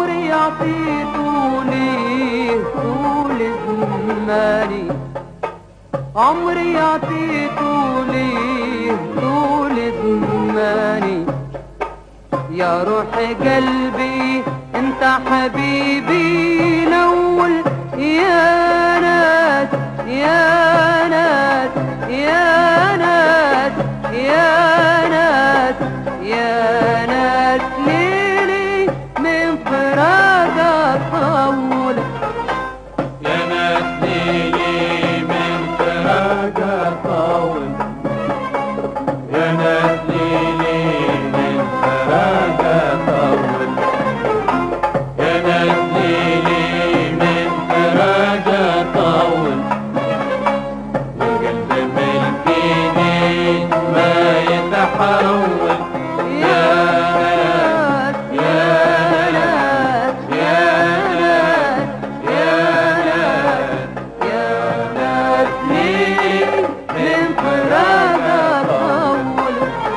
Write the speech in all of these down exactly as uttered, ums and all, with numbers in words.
عمري عطيته ليه طول زماني، عمري عطيته ليه طول زماني. يا روح قلبي انت حبيبي الأول، يا ناس يا ناس يا ناس يا ناس يا ناس، ليلي من فراقك طول. يا ناس ليلي من فراقك طول، يا ناس ليلي من فراقك طول، يا ناس ليلي من فراقك طول. والقلب ملكيني ما يتحول، يا ناس يا ناس يا ناس يا ناس يا ناس ليلي من فراقك طول.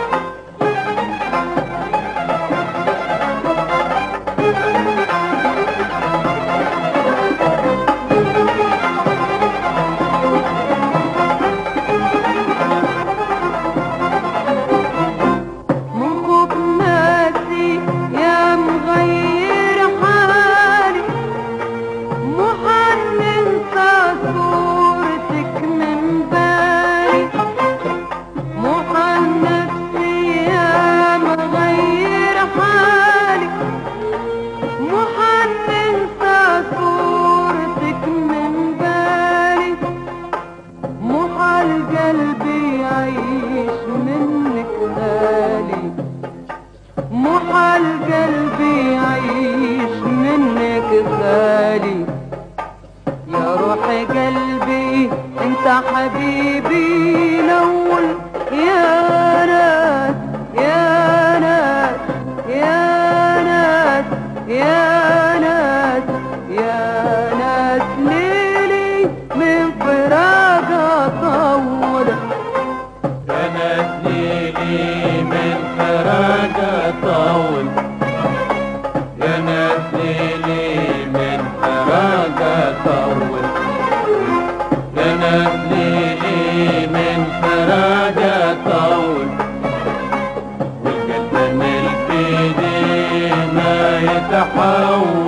قلبي يعيش منك غالي، محال قلبي يعيش منك غالي. يا روح قلبي انت حبيبي الأول، يا ناس يا ناس يا ناس يا ناس يا ناس، ليلي من فراقك طول. يا ناس ليلي من فراقك طول، يا ناس ليلي من فراقك طول، يا ناس ليلي من فراقك طول. والقلب ملك ايدي ما يتحول.